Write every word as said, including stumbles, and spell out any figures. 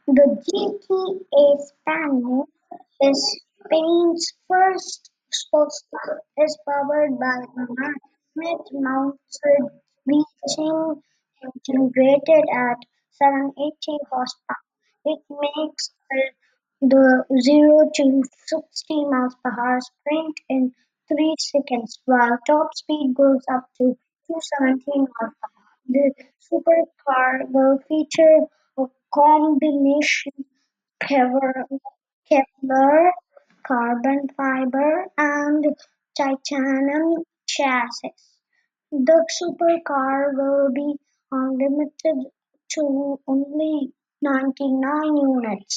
The G T A Spanish is Spain's first sports car. Is powered by a magnet-mounted V eight engine rated at seven hundred eighty horsepower. It makes the zero to sixty miles per hour sprint in three seconds, while top speed goes up to two hundred seventeen miles per hour. The supercar will feature a combination Kever- Kevlar, carbon fiber, and titanium chassis. The supercar will be uh, limited to only ninety-nine units.